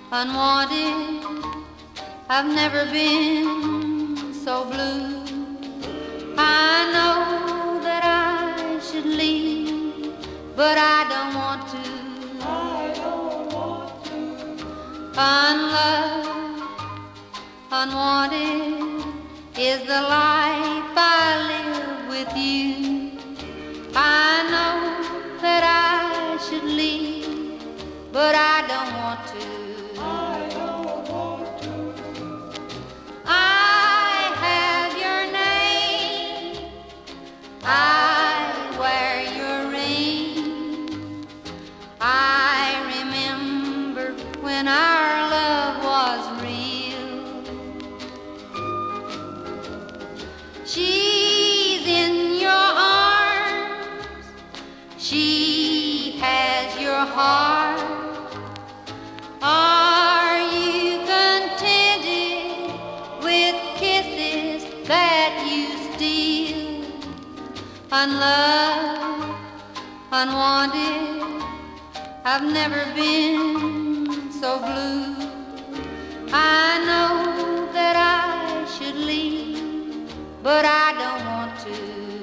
unwanted. I've never been so blue. I know that I should leave, but I don't want to. Unloved, unwanted is the life I live with you. I know that I should leave, but I don't want to. I have your name, I wear your ring. I remember when our love was real. She's in your arms, she has your heart. Are you contented with kisses that you steal? Unloved, unwanted, I've never been so blue. I know that I should leave, but I don't want to.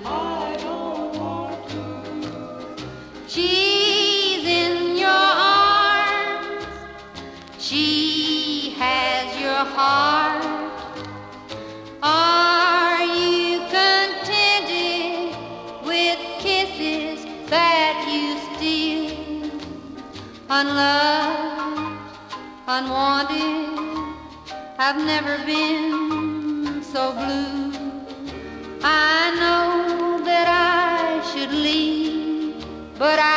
She's in your arms, she has your heart. Are you contented with kisses that you steal? Unloved, unwanted, I've never been so blue. I know that I should leave, but I